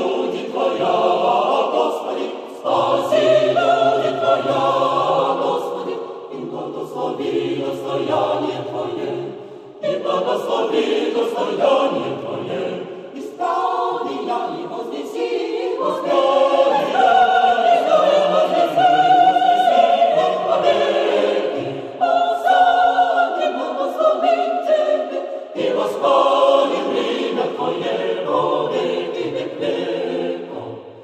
люди Твоя, Господи, спаси люди Твоя, Господи, и благослови достояние Твое, и благослови достояние Твое.